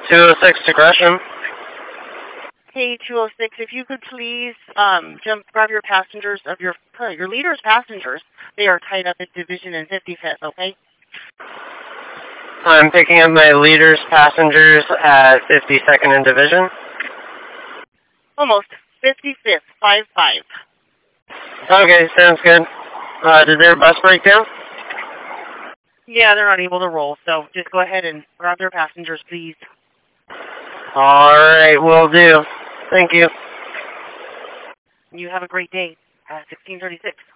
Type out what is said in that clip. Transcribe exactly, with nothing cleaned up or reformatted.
two oh six to Gresham. Hey, two oh six, if you could please um, jump, grab your passengers of your uh, your leader's passengers. They are tied up at Division and fifty-fifth, okay? I'm picking up my leader's passengers at fifty-second and Division. Almost. fifty-fifth, five five. Okay, sounds good. Uh, did their bus break down? Yeah, they're not able to roll, so just go ahead and grab their passengers, please. All right, will do. Thank you. You have a great day. Uh, sixteen thirty-six.